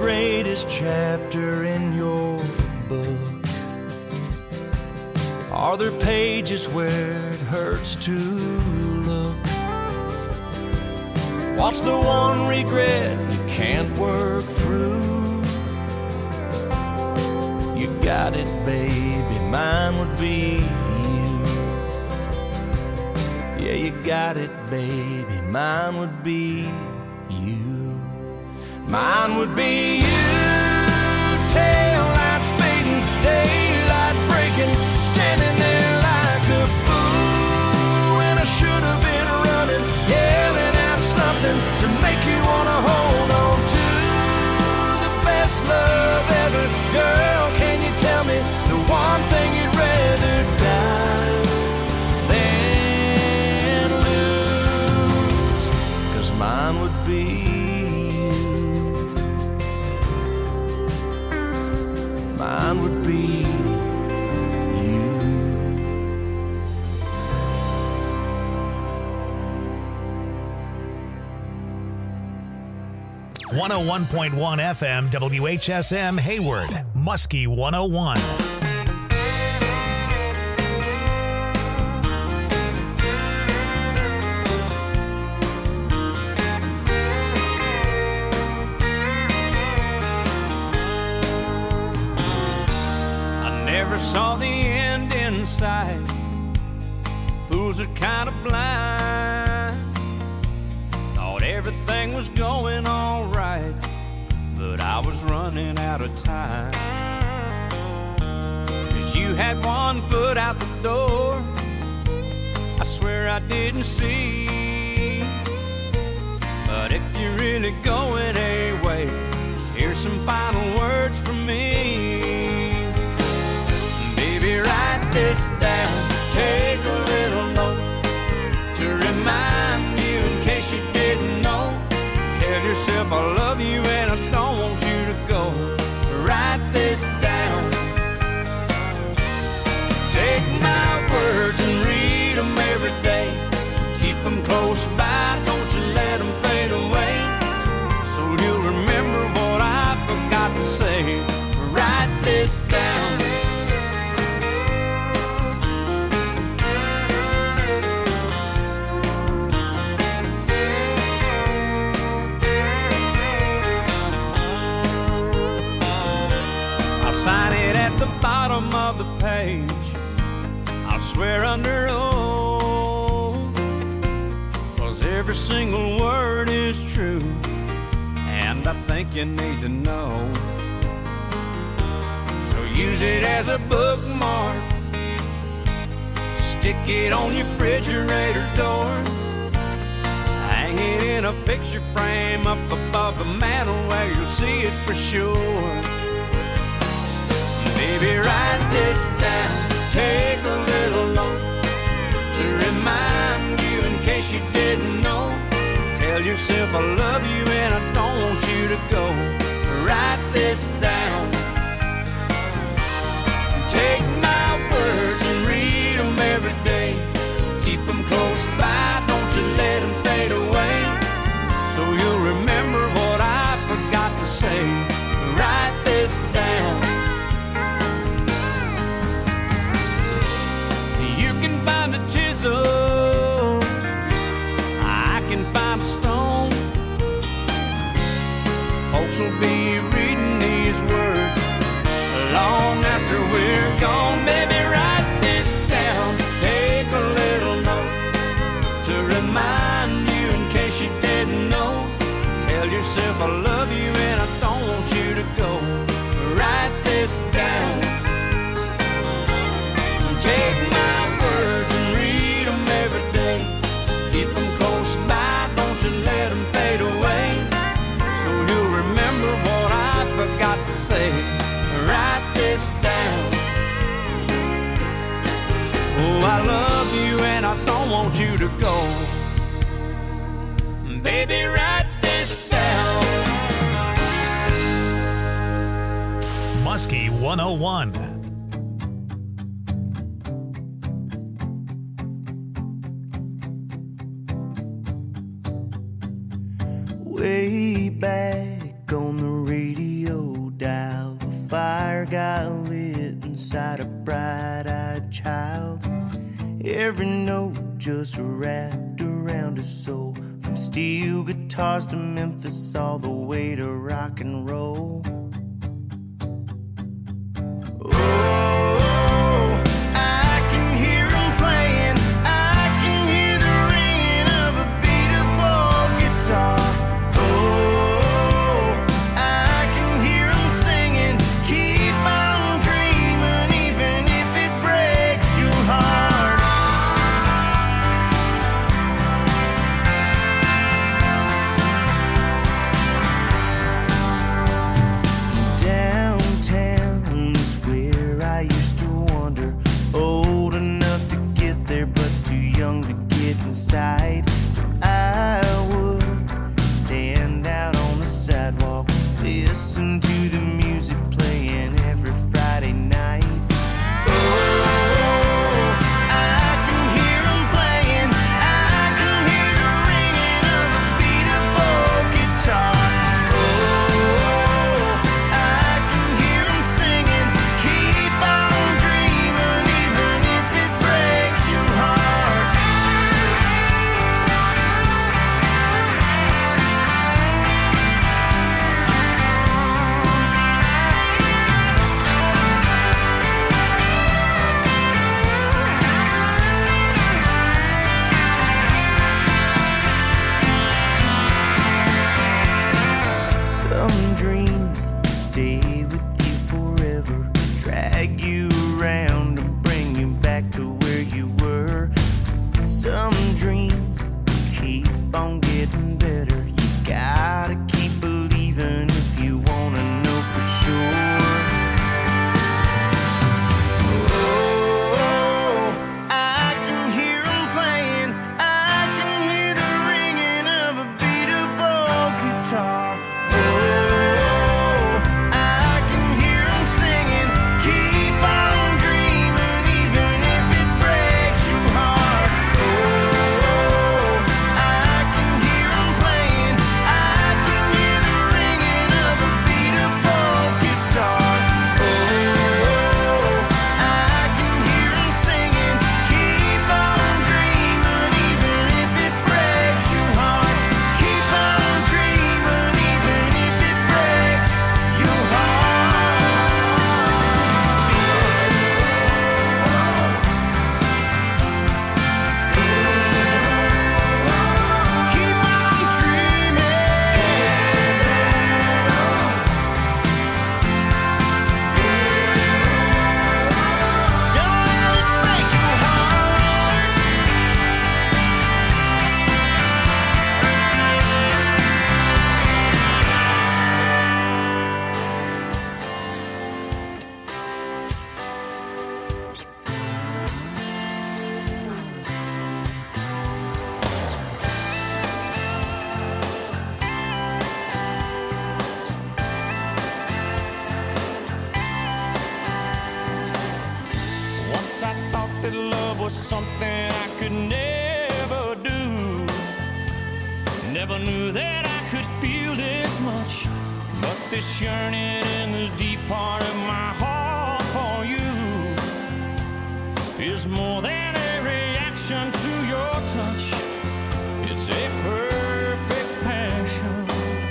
greatest chapter in your book? Are there pages where it hurts to look? What's the one regret you can't work through? You got it, baby, mine would be you. Yeah, you got it, baby, mine would be you. Mine would be you. Tail light speeding, daylight breaking, standing there like a fool when I should have been running, yelling out something to make you wanna hold on to the best love ever. Girl, can you tell me the one thing you'd rather die than lose? 'Cause mine would be you. Mine would be you. 101.1 FM WHSM Hayward, Muskie 101. Saw the end in sight. Fools are kind of blind. Thought everything was going all right, but I was running out of time. 'Cause you had one foot out the door, I swear I didn't see. But if you're really going away, here's some final words from me. Write this down, take a little note to remind you in case you didn't know. Tell yourself I love you and I don't want you to go. Write this down. Take my words and read them every day. Keep them close by, don't you let them fade away. So you'll remember what I forgot to say. Write this down. Sign it at the bottom of the page. I'll swear under oath, 'cause every single word is true, and I think you need to know. So use it as a bookmark, stick it on your refrigerator door, hang it in a picture frame up above the mantel where you'll see it for sure. Baby, write this down, take a little note to remind you in case you didn't know. Tell yourself I love you and I don't want you to go. Write this down. Take my words and read them every day. Keep them close by, don't you let them fade away. So you'll remember what I forgot to say. Write this down. Find a chisel, I can find a stone. Folks will be reading these words long after we're gone. Baby, write this down, take a little note to remind you in case you didn't know. Tell yourself I love you and I don't want you to go. Write this down. Take my words and read them every day. Keep them close by, don't you let them fade away. So you'll remember what I forgot to say. Write this down. Oh, I love you and I don't want you to go. Baby, write this down. Muskie 101. Way back on the radio dial. The fire got lit inside a bright-eyed child. Every note just wrapped around his soul. From steel guitars to Memphis, all the way to rock and roll. So I would stand out on the sidewalk, listen to the music playing every Friday night. Oh, I can hear them playing, I can hear the ringing of a beat-up guitar. Oh, I can hear them singing, keep on dreaming, even if it breaks your heart. Some dreams stay with you forever, drag you around and bring you back to where you were. Some dreams keep on getting better. You gotta keep believing if you wanna know for sure. Oh, I can hear them playing, I can hear the ringing of a beat-up old guitar. I thought that love was something I could never do. Never knew that I could feel this much. But this yearning in the deep part of my heart for you is more than a reaction to your touch. It's a perfect passion,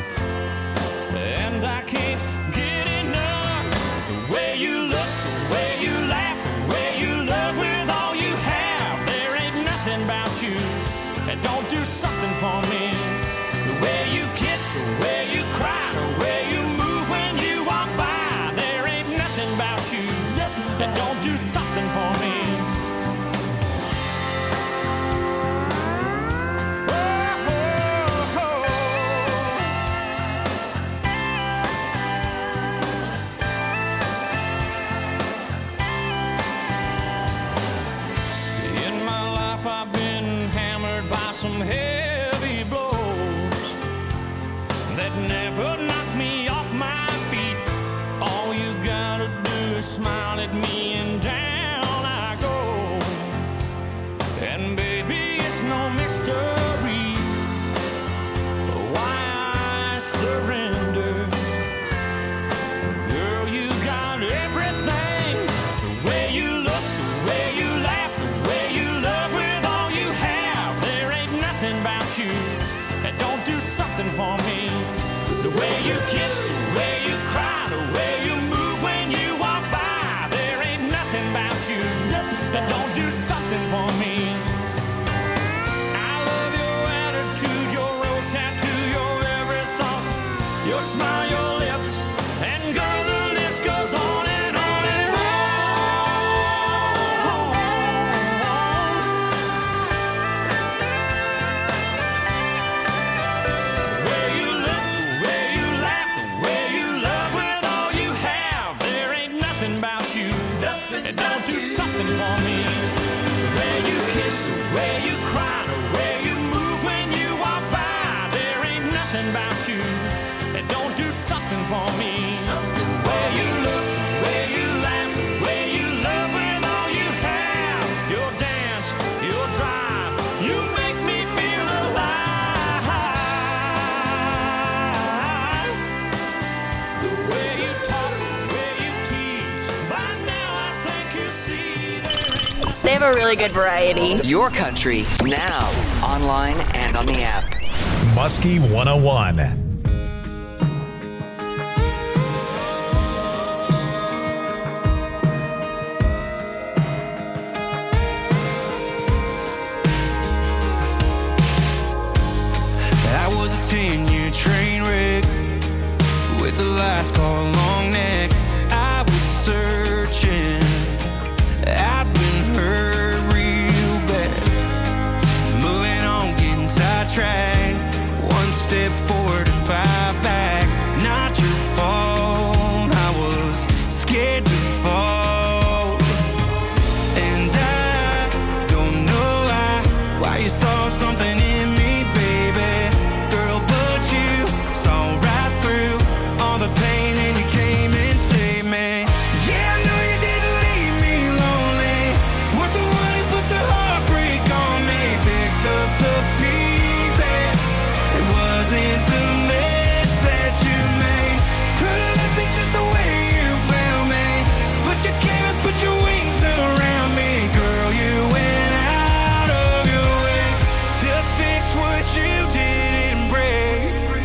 and I can't get enough. The way you look, the way you laugh, with all you have, there ain't nothing about you that don't do something for me. The way you kiss, the way you cry, the way you move when you walk by, there ain't nothing about you that don't do something for me. Some heavy blows that never knock me off my feet. All you gotta do is smile at me and down I go. And baby, it's no mystery why I surrender. you. Don't do something for me. The way you kiss, the way you cry, the way you move when you walk by. There ain't nothing about you. Don't do something for me. I love your attitude, your rose tattoo, your every thought, your smile, your lips, and girl, the list goes on and on and on. The way you look, the way you laugh, the way you love with all you have. There ain't nothing about you. Don't do something for me. The way you kiss, the way you cry, the way you move when you walk by. There ain't nothing about you. Don't do something for me. The way you look, the way you laugh, the way you love with all you have. Your dance, your drive, you make me feel alive. The way you talk, the way you tease. By now I think you see there ain't. They have a really good variety. Your country, now, online and on the app. Muskie 101. I was a 10-year train wreck with the last call long neck. I was searching, I'd been hurt real bad. Moving on, getting sidetracked. One step forward and 5 back. Not your fault, I was scared to fall. And I don't know why you saw something in me, baby. Girl, but you saw right through all the pain and you came and saved me. Yeah, I know you didn't leave me lonely. Weren't the one who put the heartbreak on me. Picked up the pieces. It wasn't the mess that you made. Could've left me just the way you found me. But you came and put your wings around me. Girl, you went out of your way to fix what you didn't break.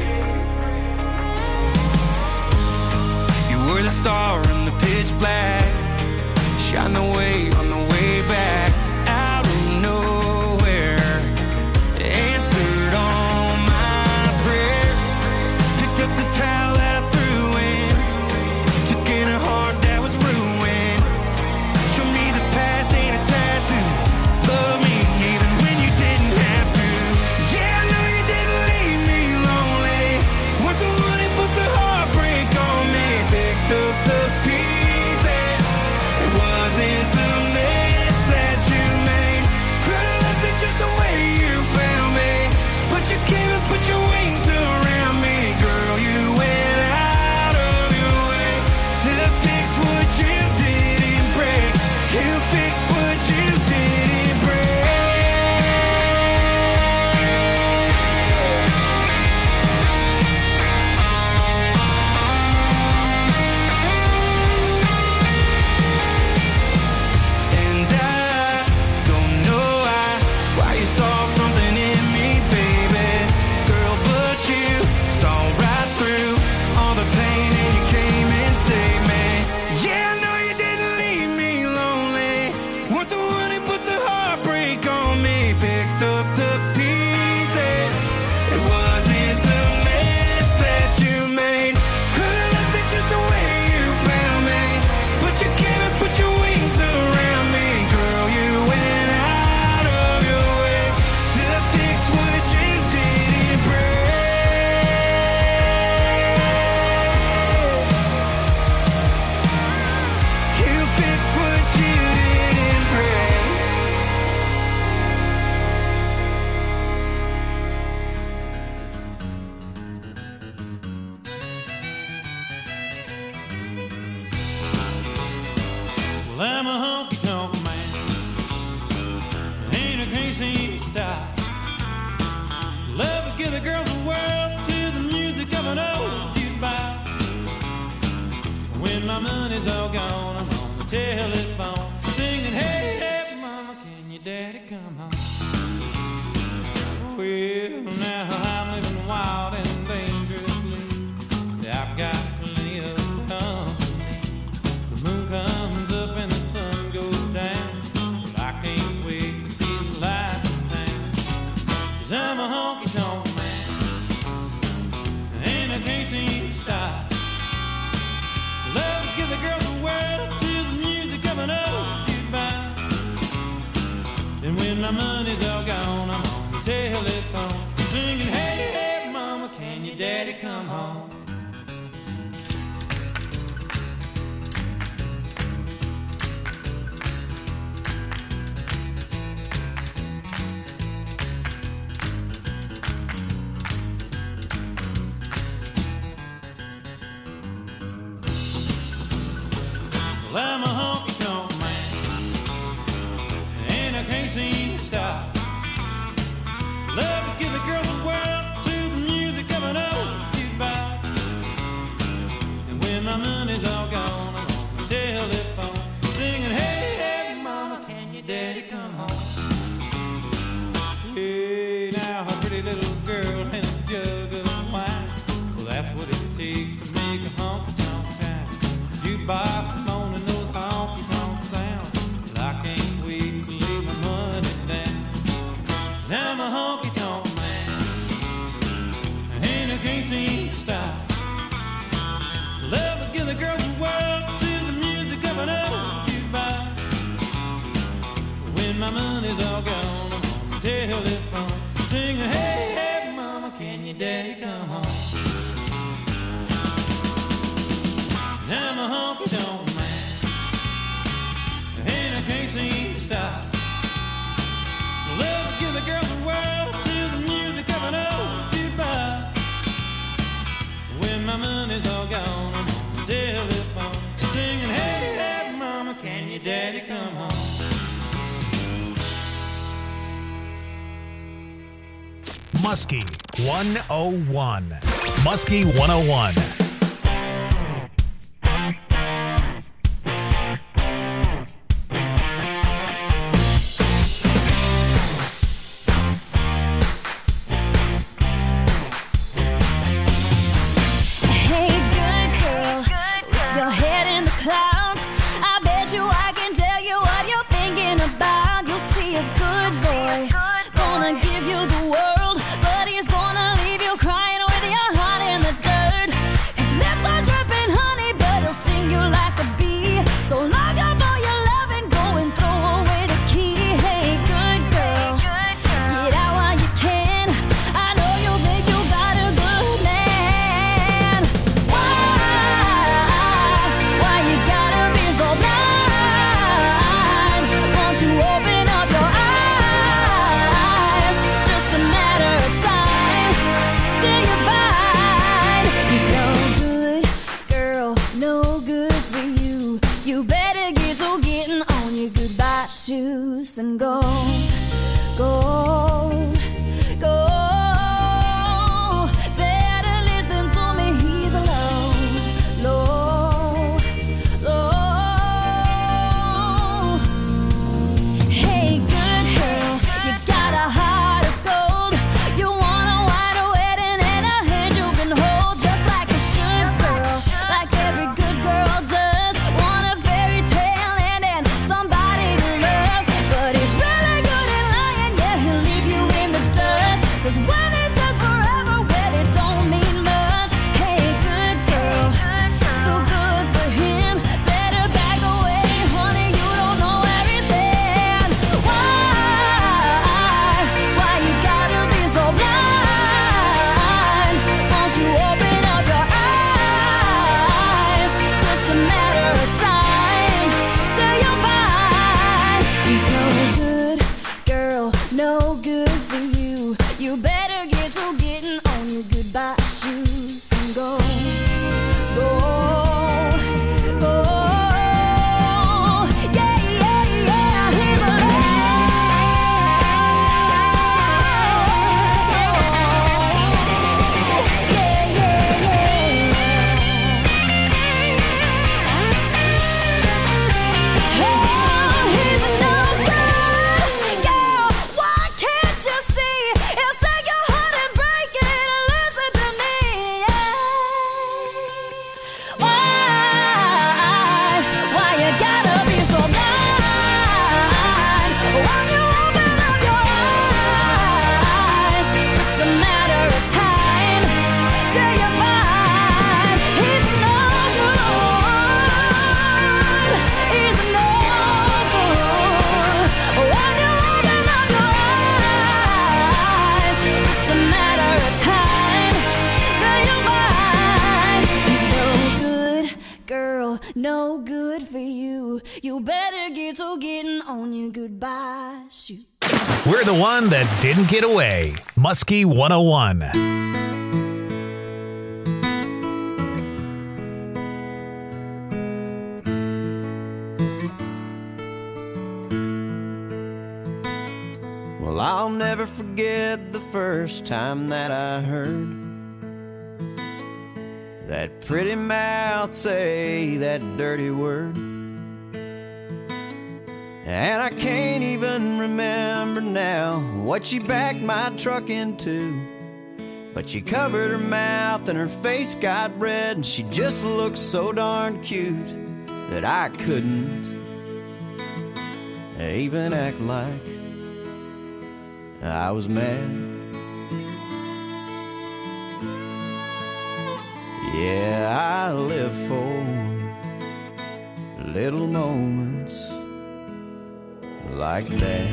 You were the star in the pitch black. Shine the way on the way back. Out of nowhere, answered all my prayers. Picked up the towel that I threw in. Took in a heart that was ruined. Show me the past ain't a tattoo. Love me even when you didn't have to. Yeah, I know you didn't leave me lonely. Weren't the one who put the heartbreak on me. Picked up the pieces. It wasn't the mess that you made. Could've left me just the way you found me. But you came and put your wings around me. Girl, you went out of your way to fix what you didn't break. You fixed what you didn't break. And I don't know why you saw something in me, baby. Girl, but you saw right through all the pain and you came and saved me. Yeah, I know you didn't leave me lonely. Weren't the one who put the heartbreak on me. Picked up the pieces. It wasn't the mess that you made. Could've left me just the way you found me. But you came and put your wings around me. Girl, you went out of your way to fix what you didn't break. You fixed what you didn't break. Well, I'm a honky-tonk man. Ain't a crazy style. Love to give the girls the world to the music of an old jukebox. When my money's all gone, I'm on the telephone singing, hey, hey, mama, can your daddy come home? Well, I'm a honky-tonk man, and I can't seem to stop. Love to give the girls the world to the music of an old jukebox. And when my money's all gone, I'm on the telephone singing, hey, hey, mama, can your daddy come home? Well, I'm a honky-tonk man, and I can't seem to stop. Love to give the girls the world to the music of an old jukebox. And when my money's all gone, I'm on the telephone singing, hey, hey, mama, can your daddy come home? Hey, now a pretty little girl and a jug of wine. Well, that's what it takes to make a honky-tonk town. Jukebox moaning those honky-tonk sounds. Well, I can't wait to lay my money down. 'Cause I'm a honky-tonk man, and I can't seem to stop. Love to give the girls the world to the music of an old jukebox. When my money's all gone, I'm on the telephone singing, hey, hey, mama, can your daddy come home? I'm a honky-tonk man, and I can't seem to stop. Love to give the girls the world to the music of an old jukebox. When my money's all gone, I'm on the telephone singing, hey, hey, mama, can your daddy come home? Muskie 101. Muskie 101. Hey, good girl, with your head in the clouds, I bet you I can tell you what you're thinking about. You'll see a good boy, gonna give you the world, but he's gonna leave you crying with your heart in the dirt. His lips are dripping honey, but he'll sting you like a bee. So lock up all your love and go and throw away the key. Hey, good girl, get out while you can. I know you think you got a good man. Why you gotta be so blind? Won't you open up your eyes? Just a matter of time till you find he's no good, girl, no good for you. You better get to getting on your goodbye shoes and go, go, go. Better listen to me, he's alone, low, low. Hey, good girl, you got a heart of gold. You want a wide wedding and a hand you can hold, just like a should girl, like every good girl does. Want a fairy tale and then somebody to love, but he's really good at lying. Yeah, he'll leave you in the dust. 'Cause when he says forever, well, it don't mean much. Hey, good girl, so good for him. Better back away, honey, you don't know where he's been. Why you gotta be so blind? Won't you open up your eyes? Just a matter of time till you find he's no good, girl, no good for you. You better get to getting on your goodbye shoes and go, go, go. Yeah, yeah, yeah, he's alone. Yeah, yeah, yeah. Oh, he's no good, girl. Why can't you see? He'll take you through. You better get to getting on your goodbye shoot. We're the one that didn't get away. Muskie 101. Well, I'll never forget the first time that I heard that pretty mouth say that dirty word. And I can't even remember now what she backed my truck into, but she covered her mouth and her face got red, and she just looked so darn cute that I couldn't even act like I was mad. Yeah, I live for little moments like that.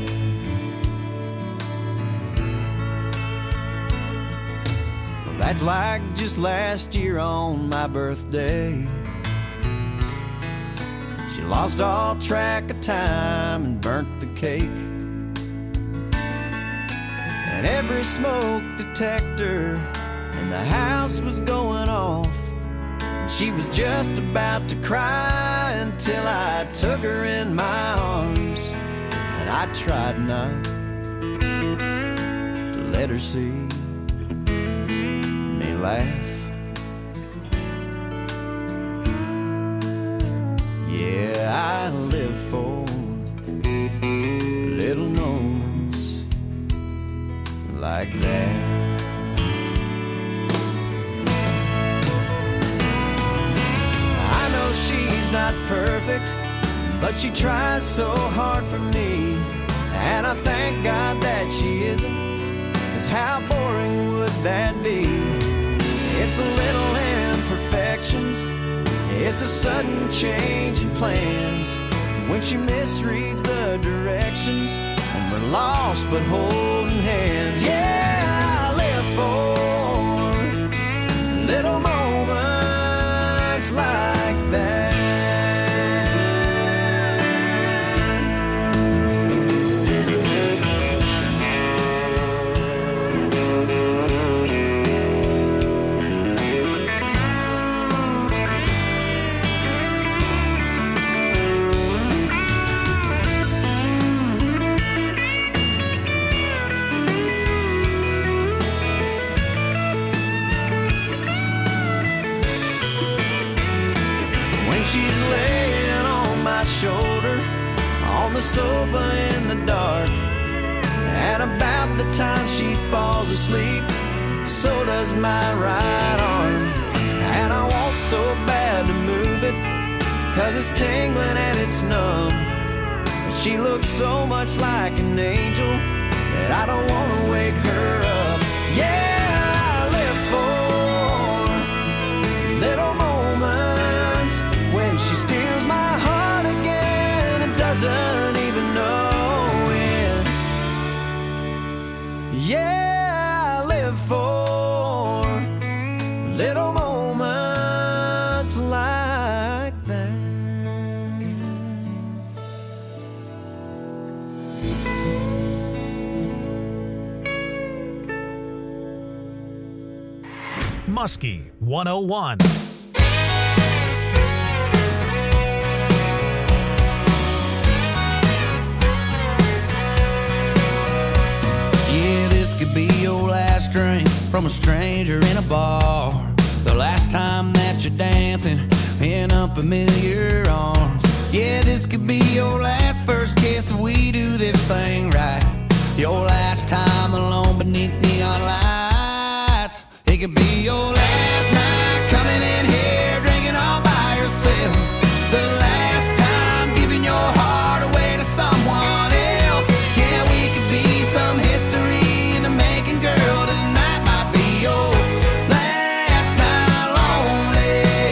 Well, that's like just last year on my birthday. She lost all track of time and burnt the cake. And every smoke detector in the house was going off. And she was just about to cry until I took her in my arms. And I tried not to let her see me laugh. Yeah, I live for little moments like that. I know she's not perfect, but she tries so hard for me, and I thank God that she isn't, 'cause how boring would that be? It's the little imperfections, it's a sudden change in plans, when she misreads the directions and we're lost but holding hands. Yeah, I live for little moments like that. She's laying on my shoulder on the sofa in the dark, and about the time she falls asleep, so does my right arm. And I want so bad to move it, 'cause it's tingling and it's numb, but she looks so much like an angel that I don't want to wake her up. Yeah, I live for little moments when she steals my heart again and doesn't even know it. Yeah, I live for little moments like that. Muskie 101. Be your last drink from a stranger in a bar, the last time that you're dancing in unfamiliar arms. Yeah, this could be your last first kiss if we do this thing right. Your last time alone beneath neon lights. It could be your last night coming in here drinking all by yourself. The last time giving your heart away to someone else. Yeah, we could be some history. Girl, tonight might be your last night lonely.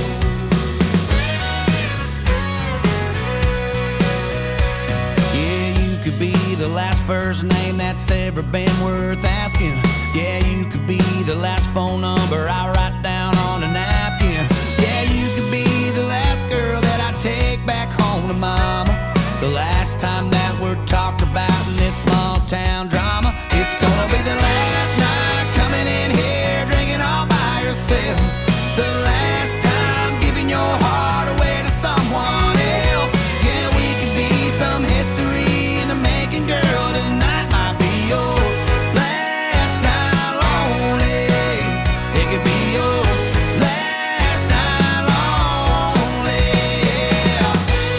Yeah, you could be the last first name that's ever been worth asking. Yeah, you could be the last phone number I write down on a napkin. Yeah, you could be the last girl that I take back mama. The last time that we're talked about in this small town drama. It's gonna be the last night coming in here drinking all by yourself. The last time giving your heart away to someone else. Yeah, we could be some history in the making, girl. Tonight might be your last night lonely. It could be your last night lonely. Yeah.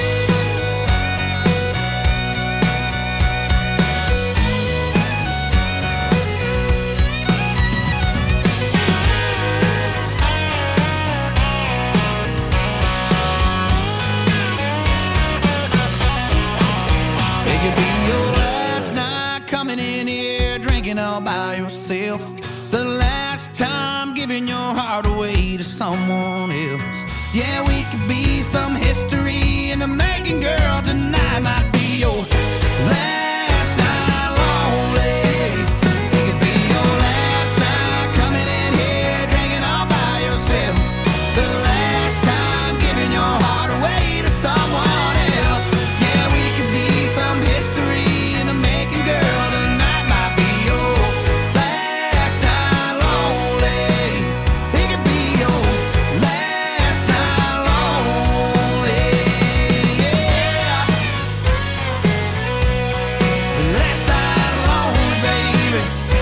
It could be your last night coming in here drinking all by yourself. The last time giving your heart away to someone else. Yeah, we could be some history in the making, girl. Tonight might be your last night lonely. It could be your last night coming in here drinking all by yourself. The last time giving your heart away to someone else. Yeah, we could be some history in the making, girl. Tonight might be your last night lonely. It could be your last night lonely. Yeah. Last night lonely, baby.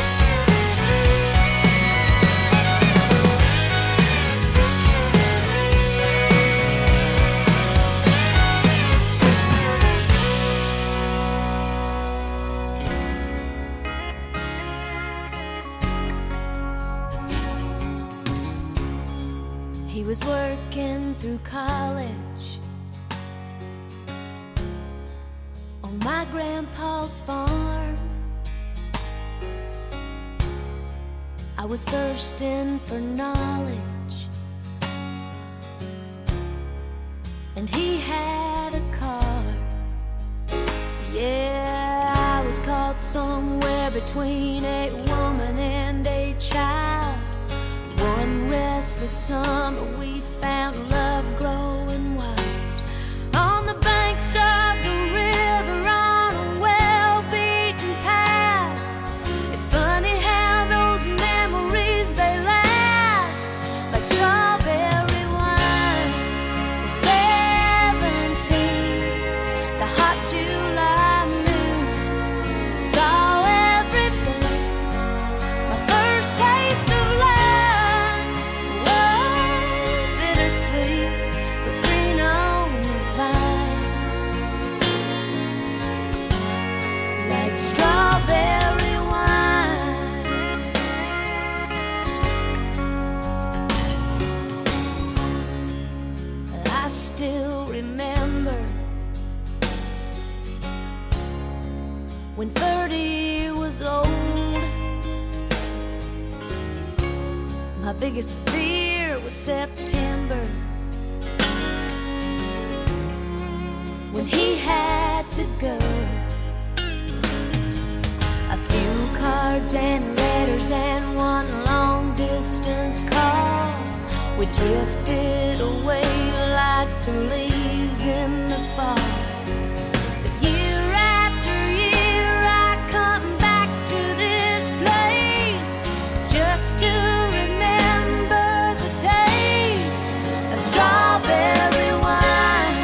He was working through college on my grandpa's farm. I was thirsting for knowledge, and he had a car. Yeah, I was caught somewhere between a woman and a child. One restless summer we found love growing wild on the banks of the river on a well-beaten path. It's funny how those memories, they last like strawberry wine. At 17, the hot July noon, saw everything. My first taste of love, bittersweet, but green on the vine, like strawberry wine. I still remember when 30 was old. My biggest fear was September, when he had to go. A few cards and letters and one long distance call. We drifted away like the leaves in the fall. But year after year I come back to this place just to remember the taste of strawberry wine.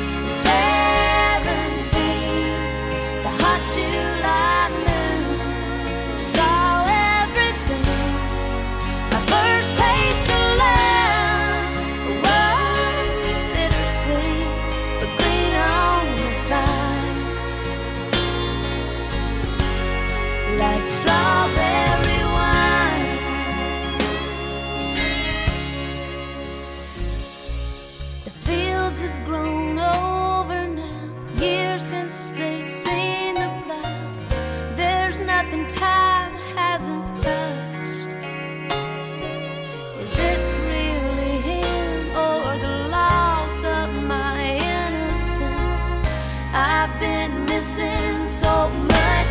17, the hot July noon, saw everything. My first taste of love, bittersweet, but green on the vine, like strawberry wine. The fields have grown over now, years since they've seen the plow. There's nothing time hasn't touched. Is it really him or the loss of my innocence? I've been missing so much.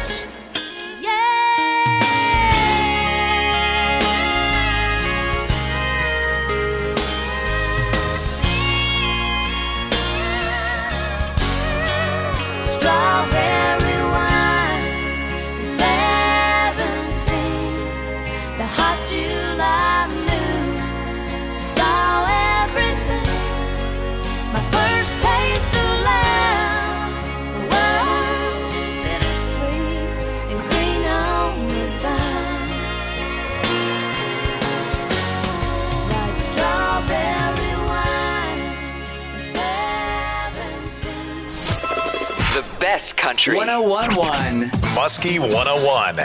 Yeah. best country. 101.1. Muskie 101.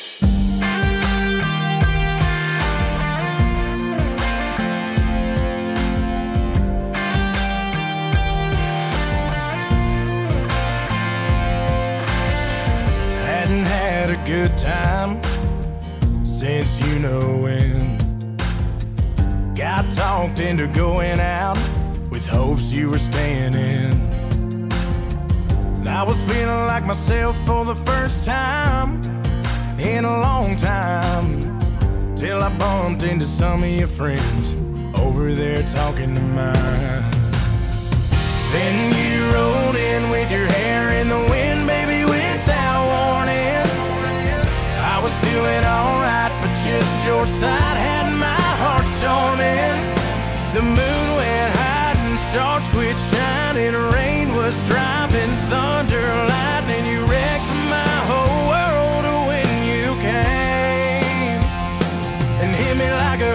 Hadn't had a good time since you know when. Got talked into going out with hopes you were staying in. I was feeling like myself for the first time in a long time, till I bumped into some of your friends over there talking to mine. Then you rolled in with your hair in the wind, baby, without warning. I was doing alright, but just your side had my heart storming. The moon went high and stars quit shining. Rain was driving, thunder, lightning. You wrecked my whole world when you came and hit me like a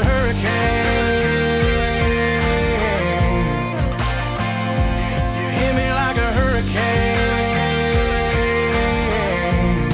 hurricane. You hit me like a hurricane.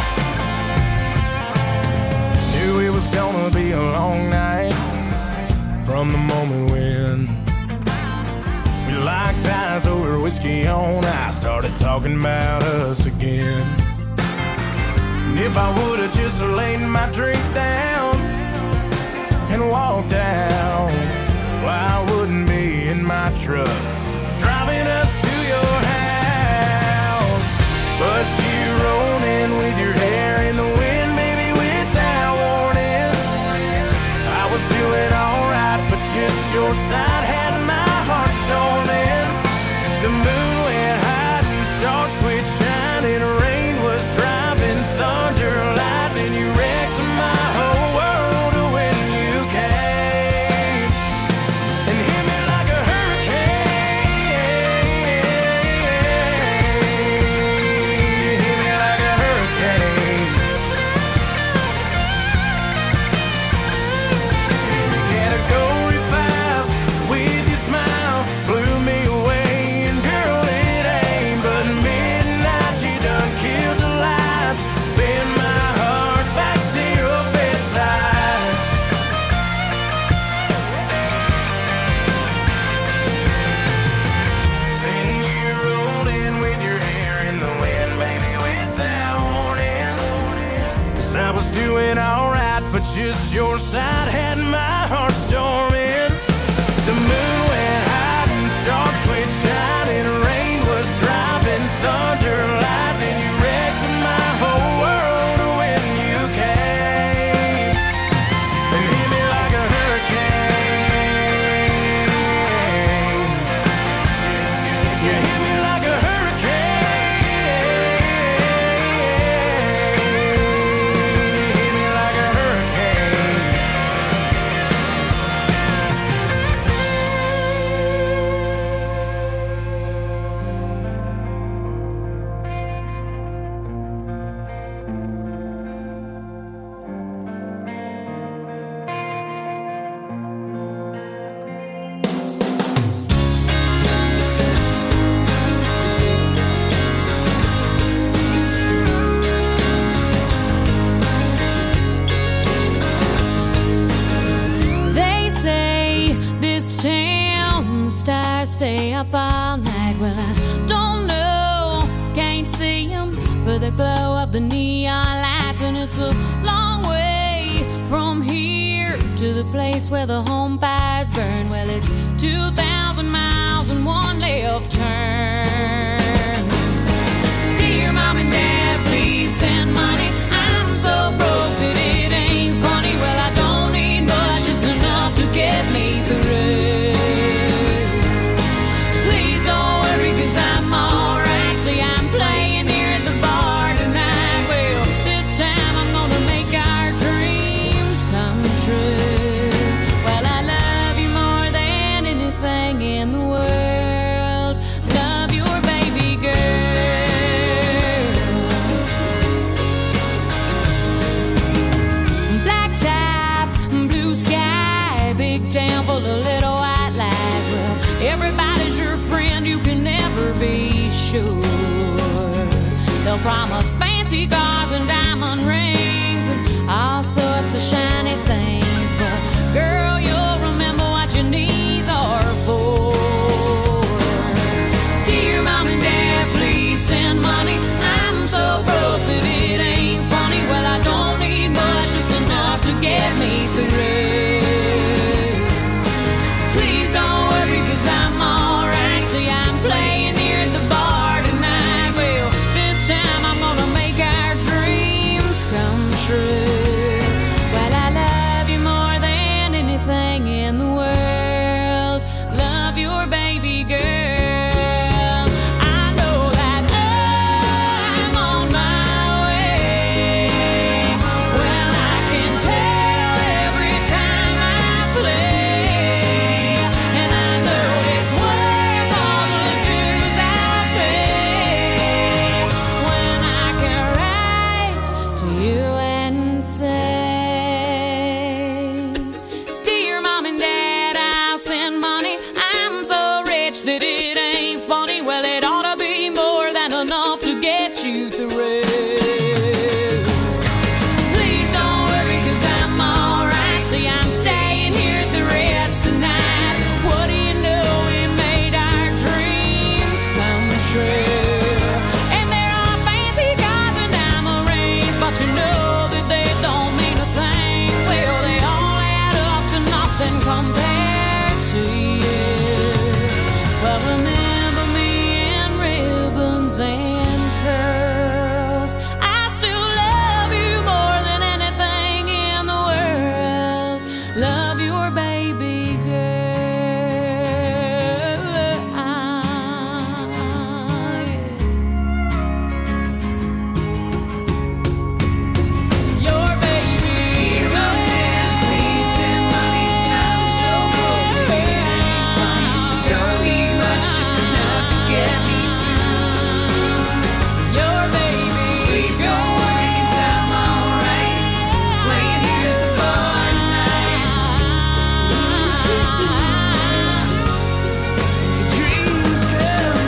Knew it was gonna be a long night from the moment when we locked eyes over whiskey on ice, started talking about us again. And if I would've just laid my drink down and walked out, well, I wouldn't be in my truck driving us to your house. But you rolled in with your hair in the wind, baby, without warning. I was doing alright, but just your side had my heart storming. The moon went high and stars quit shining. Rain was driving, thunder, lightning. You wrecked my whole world when you came and hit me like a hurricane. You hit me like a hurricane. Category 5 with your smile blew me away, and girl, it ain't but midnight. You done killed the lights, bend my heart back to your bedside. Then you rolled in with your hair in the wind, baby, without warning. 'Cause I was doing alright, but just your side had my heart storming. The moon went high and stars quit shining. Rain was driving, thunder, lightning. You wrecked my whole world when you came and hit me like a hurricane. You hit me like a hurricane. Hit me like a hurricane. They say this town stars stay up all night. Well, I don't know, can't see 'em for the glow of the neon lights. And it's a long way from here to the place where the home fires burn. Well, it's 2,000 miles and one left turn. Dear Mom and Dad, please send money. I'm so broke that it ain't funny. Well, I don't need much, just enough to get me through. Please don't worry, 'cause I'm alright. See, I'm playing here at the bar tonight. Well, this time I'm gonna make our dreams come true. Well, I love you more than anything in the world. Love your baby girl. Black top, blue sky, big town full of little white lies. Well, everybody's your friend, you can never be sure. they'll promise fancy cars and diamond rings and all sorts of shiny things. But girl, you'll remember what your knees are for. Dear Mom and Dad, please send money. I'm so broke that it ain't funny. Well, I don't need much, just enough to get me through. Please don't worry, 'cause I'm alright. See, I'm playing here at the bar tonight. Well, this time I'm gonna make our dreams come true. Well, I love you more than anything in the world. Love your baby girl. I know that I'm on my way. Well, I can tell every time I play. And I know it's worth all the dues I pay. When I can write to you and say, Dear Mom and Dad, I'll send money. I'm so rich that it ain't funny. Well, it ought to be more than enough to get you through. Please don't worry, 'cause I'm alright. See, I'm staying here at the Ritz tonight. What do you know? We made our dreams come true. And there are fancy cars and diamond rings, but you know that they don't mean a thing. Well, they all add up to nothing compared to you. Well, remember me in ribbons and curls. I still love you more than anything in the world. Love your baby girl. Your baby girl. Please send money. I'm so broke that it ain't funny. Don't need much, just enough to get me through. Your baby. Please don't worry, 'cause I'm alright. Playing here at the bar tonight. Dreams come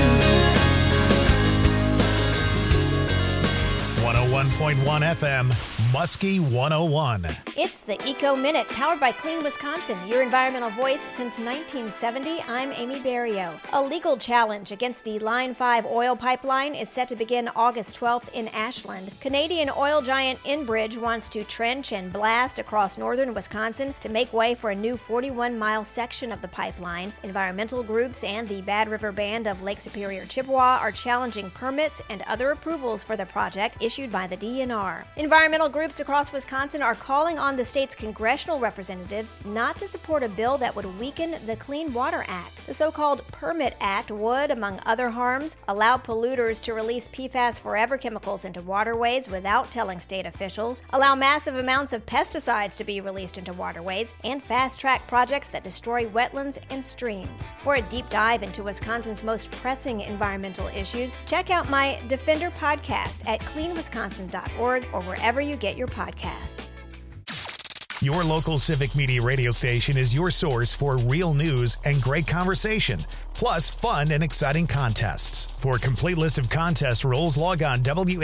true. 101.1 FM, Muskie 101. It's the Eco Minute, powered by Clean Wisconsin, your environmental voice since 1970. I'm Amy Barrio. A legal challenge against the Line 5 oil pipeline is set to begin August 12th in Ashland. Canadian oil giant Enbridge wants to trench and blast across northern Wisconsin to make way for a new 41-mile section of the pipeline. Environmental groups and the Bad River Band of Lake Superior Chippewa are challenging permits and other approvals for the project issued by the DNR. Environmental groups across Wisconsin are calling on the state's congressional representatives not to support a bill that would weaken the Clean Water Act. The so-called Permit Act would, among other harms, allow polluters to release PFAS forever chemicals into waterways without telling state officials, allow massive amounts of pesticides to be released into waterways, and fast-track projects that destroy wetlands and streams. For a deep dive into Wisconsin's most pressing environmental issues, check out my Defender podcast at cleanwisconsin.org or wherever you get your podcasts. Your local Civic Media radio station is your source for real news and great conversation, plus fun and exciting contests. For a complete list of contest rules, log on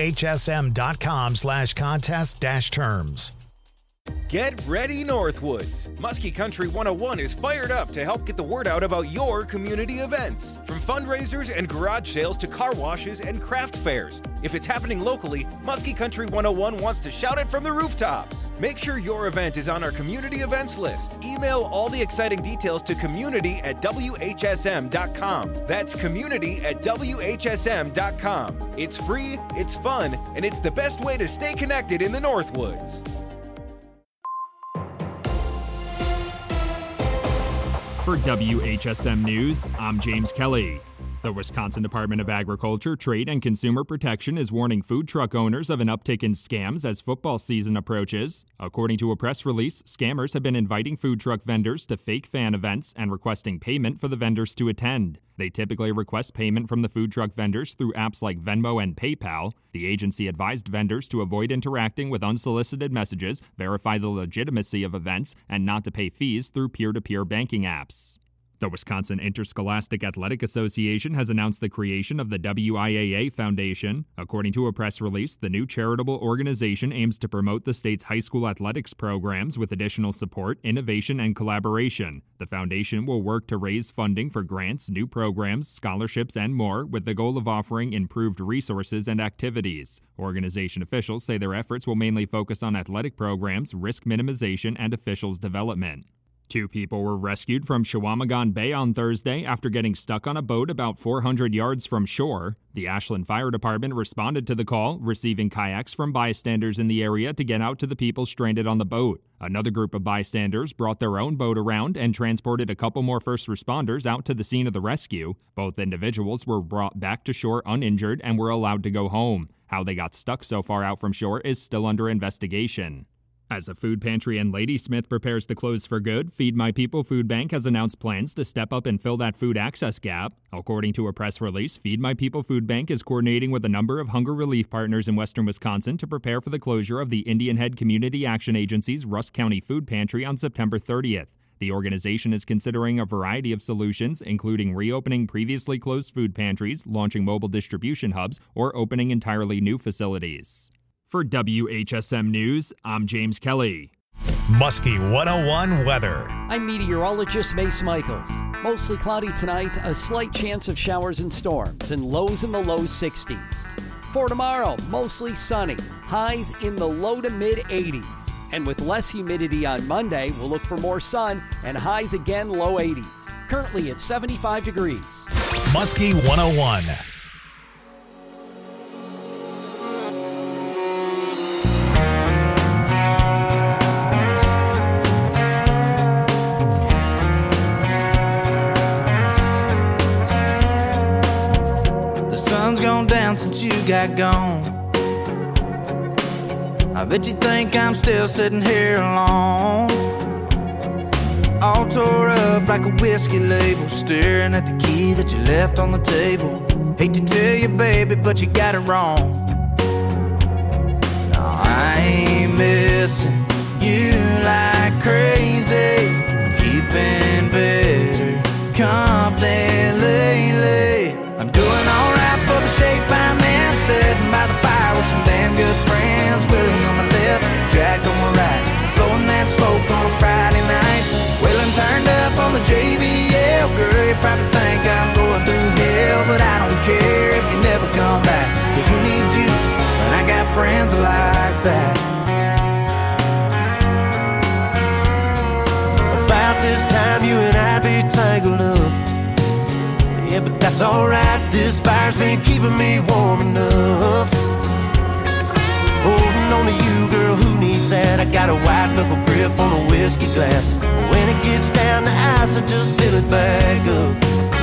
whsm.com/contest-terms. Get ready, Northwoods! Muskie Country 101 is fired up to help get the word out about your community events. From fundraisers and garage sales to car washes and craft fairs. If it's happening locally, Muskie Country 101 wants to shout it from the rooftops. Make sure your event is on our community events list. Email all the exciting details to community@whsm.com. That's community@whsm.com. It's free, it's fun, and it's the best way to stay connected in the Northwoods. For WHSM News, I'm James Kelly. The Wisconsin Department of Agriculture, Trade, and Consumer Protection is warning food truck owners of an uptick in scams as football season approaches. According to a press release, scammers have been inviting food truck vendors to fake fan events and requesting payment for the vendors to attend. They typically request payment from the food truck vendors through apps like Venmo and PayPal. The agency advised vendors to avoid interacting with unsolicited messages, verify the legitimacy of events, and not to pay fees through peer-to-peer banking apps. The Wisconsin Interscholastic Athletic Association has announced the creation of the WIAA Foundation. According to a press release, the new charitable organization aims to promote the state's high school athletics programs with additional support, innovation, and collaboration. The foundation will work to raise funding for grants, new programs, scholarships, and more, with the goal of offering improved resources and activities. Organization officials say their efforts will mainly focus on athletic programs, risk minimization, and officials development. 2 people were rescued from Chequamegon Bay on Thursday after getting stuck on a boat about 400 yards from shore. The Ashland Fire Department responded to the call, receiving kayaks from bystanders in the area to get out to the people stranded on the boat. Another group of bystanders brought their own boat around and transported a couple more first responders out to the scene of the rescue. Both individuals were brought back to shore uninjured and were allowed to go home. How they got stuck so far out from shore is still under investigation. As a food pantry in Ladysmith prepares to close for good, Feed My People Food Bank has announced plans to step up and fill that food access gap. According to a press release, Feed My People Food Bank is coordinating with a number of hunger relief partners in western Wisconsin to prepare for the closure of the Indian Head Community Action Agency's Rusk County Food Pantry on September 30th. The organization is considering a variety of solutions, including reopening previously closed food pantries, launching mobile distribution hubs, or opening entirely new facilities. For WHSM News, I'm James Kelly. Muskie 101 weather. I'm meteorologist Mace Michaels. Mostly cloudy tonight, a slight chance of showers and storms, and lows in the low 60s. For tomorrow, mostly sunny, highs in the low to mid 80s. And with less humidity on Monday, we'll look for more sun and highs again low 80s. Currently at 75 degrees. Muskie 101. Gone down since you got gone. I bet you think I'm still sitting here alone, all tore up like a whiskey label, staring at the key that you left on the table. Hate to tell you, baby, but you got it wrong. No, I ain't missing you like crazy, keeping better company lately. I'm doing alright for the shape I'm in, sitting by the fire with some damn good friends. Willie on my left, Jack on my right, blowing that smoke on a Friday night. Wheeling turned up on the JBL, girl, you probably think I'm going through hell, but I don't care if you never come back, 'cause who needs you when I got friends like that? About this time you and I'd be tangled up. Yeah, but that's alright, this fire's been keeping me warm enough. Holding on to you, girl, who needs that? I got a white knuckle grip on a whiskey glass. When it gets down to ice, I just fill it back up.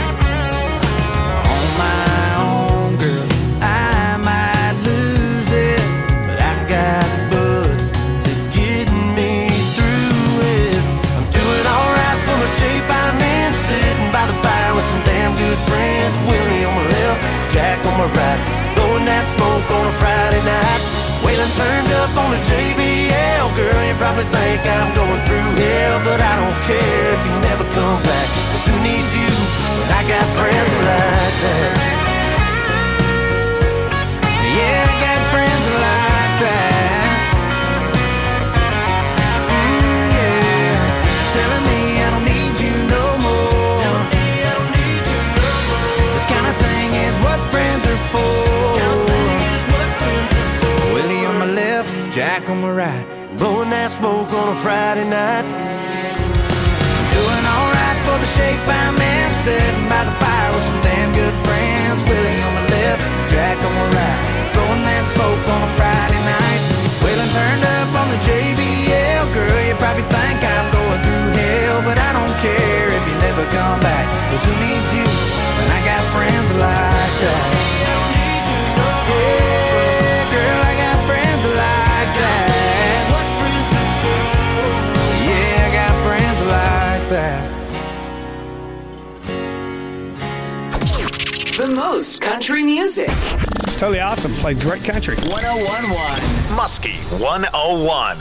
On my own, girl, I might lose it, but I got buds to get me through it. I'm doing alright for the shape I'm in, sitting by the fire with some damn good friends. Willie on my left, Jack on my right, blowing that smoke on a Friday night. Waylon turned up on the JBL, girl, you probably think I'm going through hell, but I don't care if you never come back, 'cause who needs you when I got friends like that? Yeah, I got friends like that. Yeah, telling me I don't need you no more. This kind of thing is what friends are for. Willie on my left, Jack on my right, blowing that smoke on a Friday night. Doing alright for the shape I'm in, sitting by the fire with some damn good friends. Willie on my left, Jack on my right, blowing that smoke on a Friday night. Waylon turned up on the JBL, girl, you probably think I'm going through hell, but I don't care if you never come back, 'cause who needs you when I got friends like that? Yeah, girl, I got friends like that. Yeah, I got friends like that. The most country music. It's totally awesome. Played great country. 101.1. Muskie 101.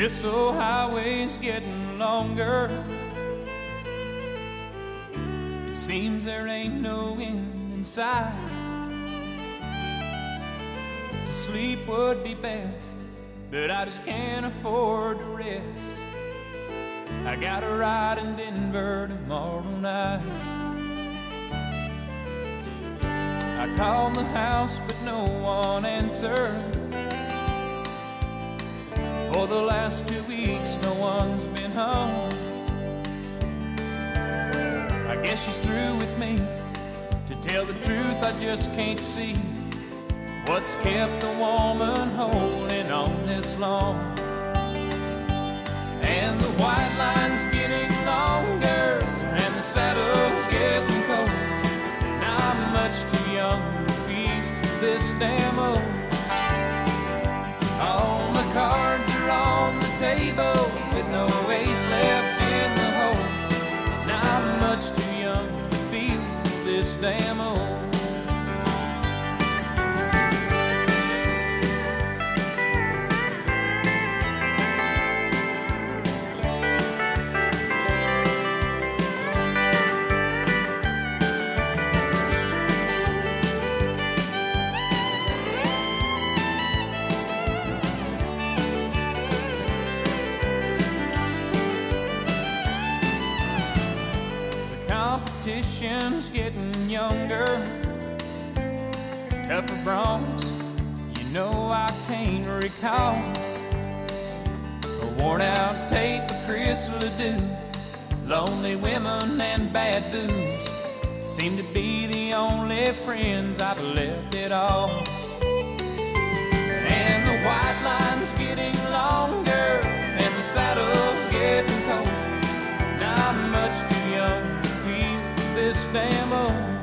This old highway's getting longer. It seems there ain't no end in sight. To sleep would be best, but I just can't afford to rest. I got a ride in Denver tomorrow night. I called the house, but no one answered. For the last 2 weeks, no one's been home. I guess she's through with me. To tell the truth, I just can't see what's kept a woman holding on this long. And the white line's getting longer, and the saddle's getting cold. Now I'm much too young to feel this damn old. All the cards are on the table with no ace left in the hole. Now I'm much too young to feel this damn old. Competition's getting younger, tougher broncs, you know I can't recall. A worn out tape of Chris Ledoux, lonely women and bad booze seem to be the only friends I've left at all. And the white line's getting longer, and the saddle's getting cold. Now I'm much too young this damn old.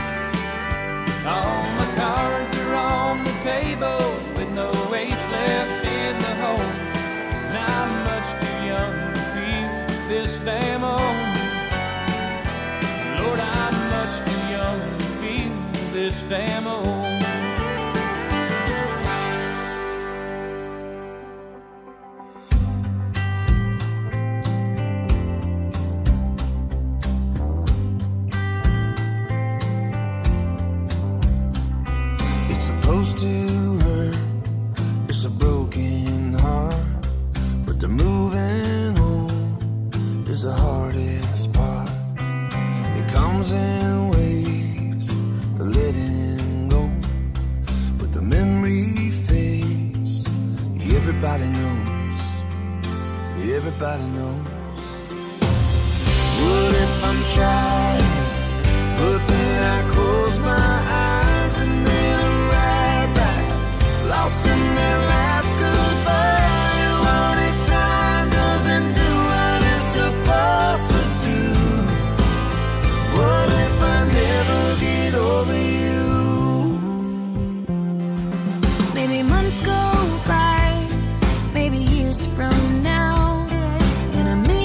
All my cards are on the table with no ace left in the hole. Now I'm much too young to feel this damn old. Lord, I'm much too young to feel this damn old. Supposed to hurt, it's a broken heart, but the moving on is the hardest part. It comes in waves, the letting go, but the memory fades. Everybody knows, everybody knows. What if I'm trying, but then I close my eyes and then lost in that last goodbye? What if time doesn't do what it's supposed to do? What if I never get over you? Maybe months go by, maybe years from now, and I'm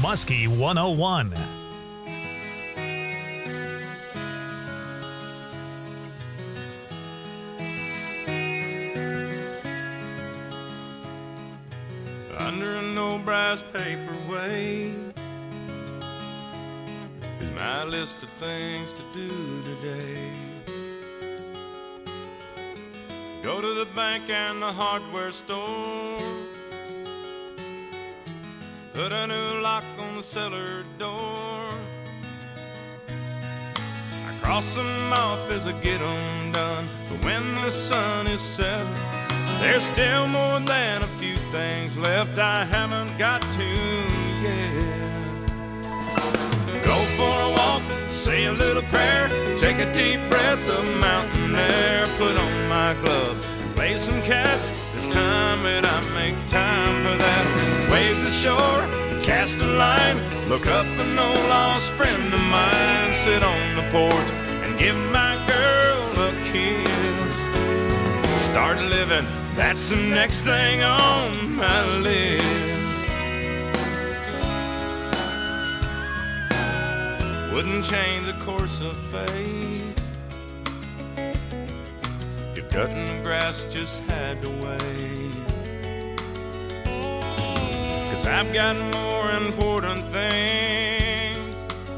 Muskie 101. Under an old brass paperweight is my list of things to do today. Go to the bank and the hardware store, put a new lock on the cellar door. I cross them off as I get them done, but when the sun is set, there's still more than a few things left I haven't got to yet. Go for a walk, say a little prayer, take a deep breath of mountain air, put on my glove and play some catch. It's time that I make time for that. Wave the shore, cast a line, look up an old lost friend of mine, sit on the porch and give my girl a kiss. Start living, that's the next thing on my list. Wouldn't change the course of fate if cutting the grass just had to wait. 'Cause I've got more important things,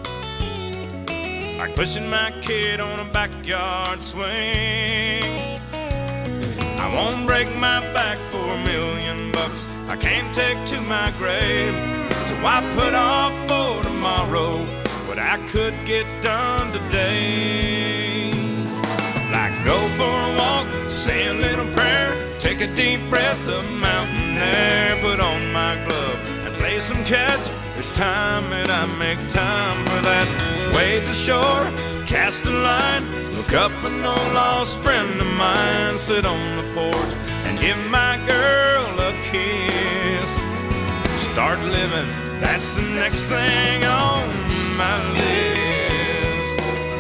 like pushing my kid on a backyard swing. I won't break my back for $1 million. I can't take to my grave, so I put off for tomorrow what I could get done today. Like go for a walk, say a little prayer, take a deep breath of mountain air, put on my glove and play some catch. It's time that I make time for that. Wade the shore, cast a line, look up an old lost friend of mine, sit on the porch and give my girl a kiss. Start living, that's the next thing on my list.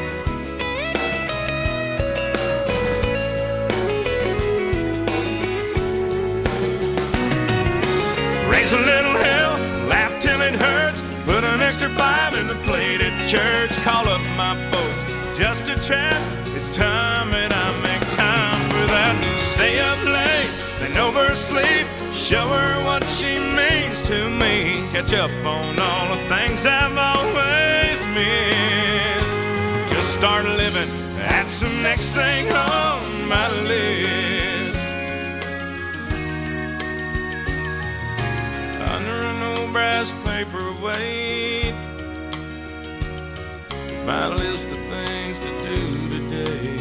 Raise a little hell, laugh till it hurts, put an extra 5 in the plate at church, call up my folks just to chat. It's time that I make time for that. Stay up late, then oversleep, show her what she means to me, catch up on all the things I've always missed. Just start living, that's the next thing on my list. Under an old brass paperweight, my list of things to do today.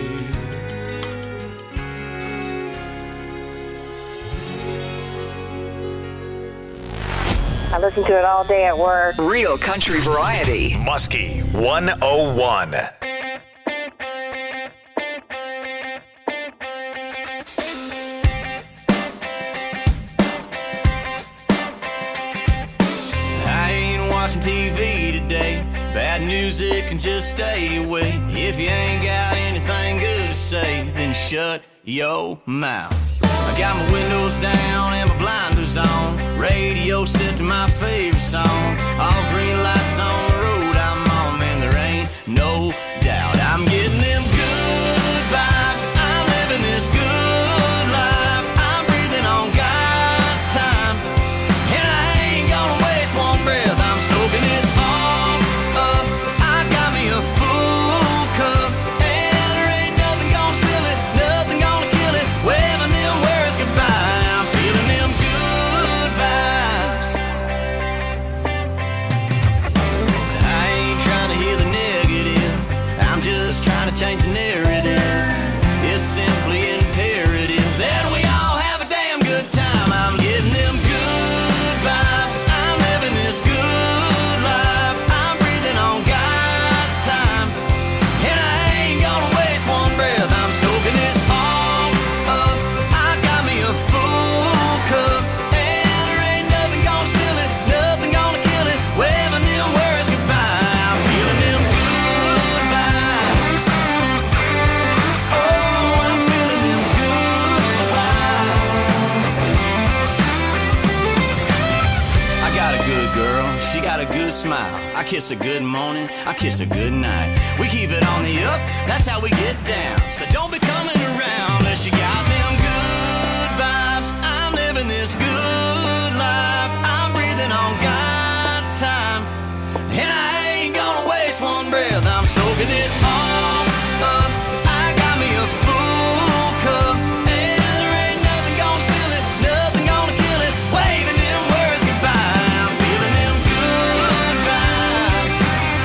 I listen to it all day at work. Real country variety. Muskie 101. I ain't watching TV today. Bad music can just stay away. If you ain't got anything good to say, then shut your mouth. I got my windows down and my blinders on, radio set to my favorite song. All green lights on the road I'm on, man, there ain't no doubt I'm getting them good vibes. I'm living this good life. I'm breathing on God's time, and I ain't gonna waste one breath. I'm soaking it all up. I got me a full cup, and there ain't nothing gonna spill it, nothing gonna kill it. Waving them words goodbye. I'm feeling them good vibes. I kiss a good morning, I kiss a good night. We keep it on the up, that's how we get down. So don't be coming around unless you got them good vibes. I'm living this good life. I'm breathing on God's time, and I ain't gonna waste one breath. I'm soaking it all up. I got me a full cup, and there ain't nothing gonna spill it, nothing gonna kill it. Waving them words goodbye. I'm feeling them good vibes.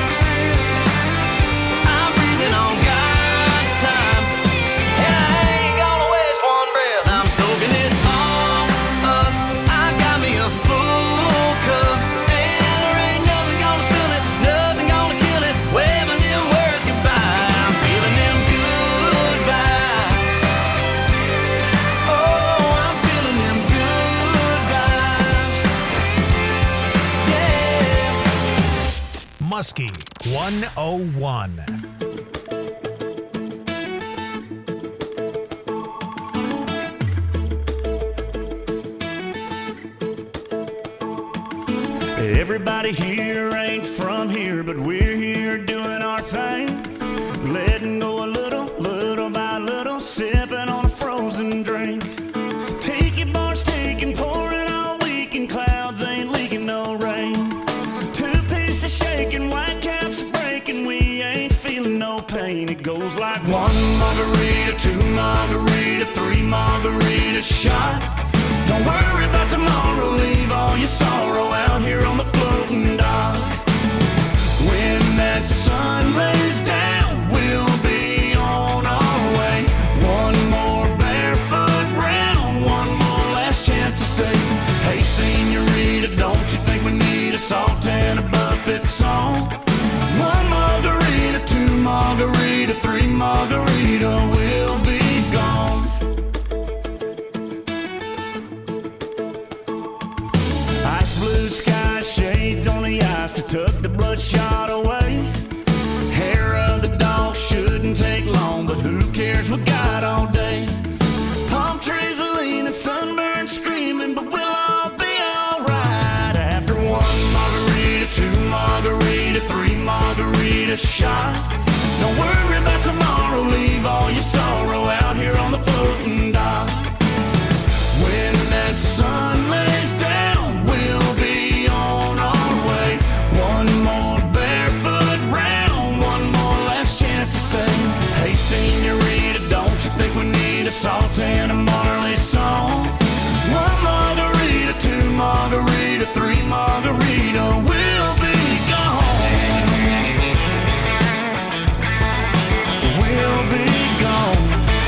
I'm breathing on God's time, and I ain't gonna waste one breath. I'm soaking it all up. I got me a full cup, and there ain't nothing gonna spill it, nothing gonna kill it. Waving them words goodbye. I'm feeling them good vibes. Oh, I'm feeling them good vibes. Yeah. Muskie 101. Everybody here ain't from here, but we're here doing our thing. Letting go a little, little by little, sipping on a frozen drink. Tiki bars taking, pouring all weekend, clouds ain't leaking no rain. Two pieces shaking, white caps are breaking, we ain't feeling no pain. It goes like one margarita, two margarita, three margarita shot. Don't worry about tomorrow, leave all your sorrow out here on the floating dock. When that sun lays down, we'll be on our way. One more barefoot round, one more last chance to say, hey senorita, don't you think we need a salt and a buffet song? One margarita, two margarita, three margarita, we'll be gone. Ice blue sky, shades on the ice to tuck the bloodshot away. Hair of the dog shouldn't take long, but who cares, we got all day. Palm trees are leaning, sunburned screaming, but we'll all be alright. After one margarita, two margarita, three margarita shot. Don't worry about tomorrow, leave all your sorrow out here on the floating dock.